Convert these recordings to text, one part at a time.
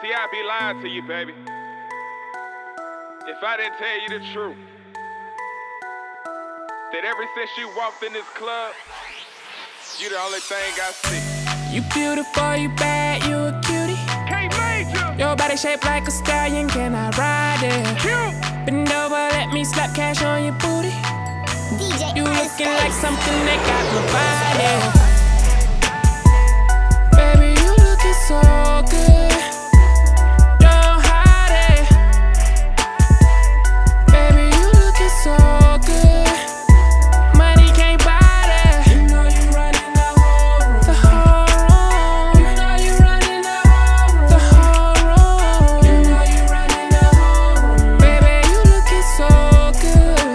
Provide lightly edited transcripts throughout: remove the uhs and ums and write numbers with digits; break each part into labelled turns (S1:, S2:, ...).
S1: See, I be lying to you, baby, if I didn't tell you the truth. That ever since you walked in this club, you the only thing I see.
S2: You beautiful, you bad, you a cutie.
S1: K-Major!
S2: Your body shaped like a stallion, can I ride it?
S1: Cute!
S2: Bend over, let me slap cash on your booty.
S3: DJ
S2: You looking
S3: Ice
S2: like something that got provided. Baby, you looking so good. Don't hide it. Baby, you looking so good. Money can't buy that. You know you running the whole room. The whole room. You know you running the whole room. The whole room. You know you running the whole room. Baby, you looking so good.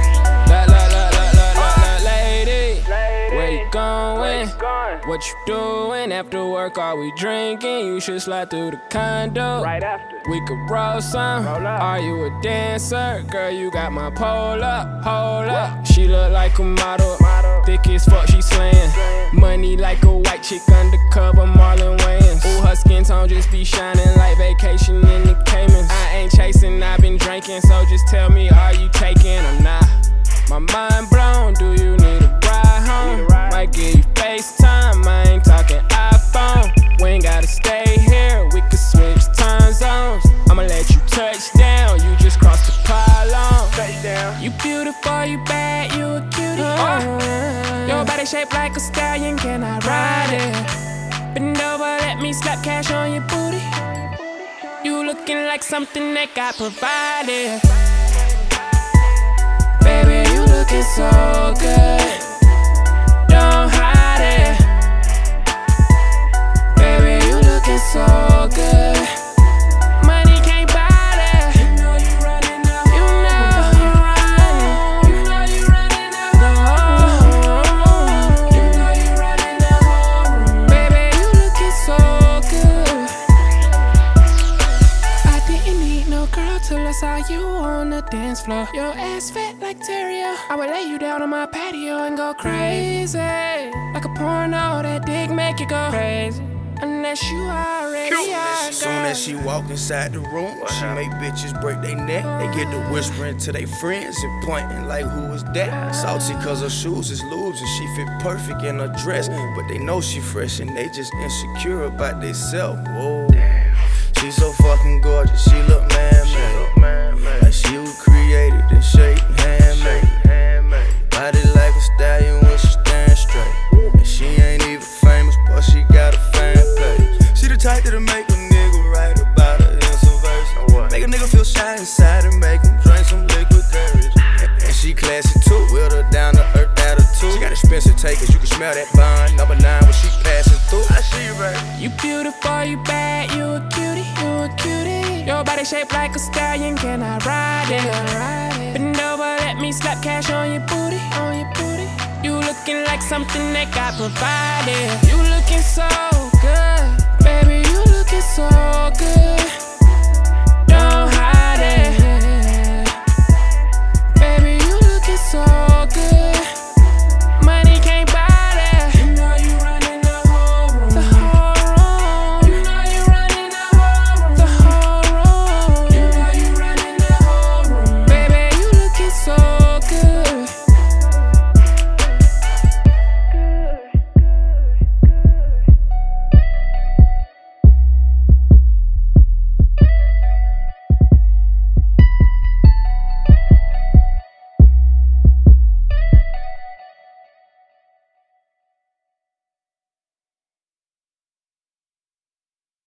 S2: Lady, where you going? What you doing? After work, are we drinking? You should slide through the condo.
S1: Right after.
S2: We could roll some.
S1: Roll up.
S2: Are you a dancer? Girl, you got my pole up, hold up. She look like a model. Thick as fuck, she slaying. Money like a white chick undercover, Marlon Wayans. Ooh, her skin tone just be shining like vacation in the Caymans. I ain't chasing, I've been drinking, so just tell me, are you taking or not? My mind blown, do you need a ride home? Might give you FaceTime, I ain't talking iPhone. We ain't gotta stay here, we could switch time zones. I'ma let you touch down, you just crossed the pylon.
S1: Touchdown.
S2: You beautiful, you bad, you a cutie. Your body shaped like a stallion, can I ride it? Bend over, let me slap cash on your booty. You looking like something that got provided. Baby, you looking so good. Don't hide it. Baby, you looking so good. Money can't buy that. You know you running the whole room. You know you running the whole room. You know you running the whole room. Baby, you looking so good. I didn't need no girl till I saw you on the dance floor. Your ass fat like Terrio. I would lay you down on my patio and go crazy. Like a porno, that dick make you go crazy. Unless you already are.
S4: Soon as she walk inside the room, she make bitches break their neck. They get to whispering to their friends and pointing like, who is that? Salty cause her shoes is lubes and she fit perfect in her dress. But they know she fresh and they just insecure about they self. Whoa. She so fucking gorgeous, she look man-made. Like she was created and shaped handmade. Body like a stallion when she stand straight. And she ain't even famous, but she got a fan page. She the type that'll make a nigga write about her in some verses. Make a nigga feel shy inside and make him drink some liquid courage. And she classy too, with her down to earth attitude. She got expensive takers, you can smell that bond. Number 9 when she passing through. I see you, baby.
S2: You beautiful, you bad, you a cutie, you a cutie. Your body shaped like a stallion, can I ride it? Bend over, let me slap cash on your booty, on your booty. You looking like something that got provided. You looking so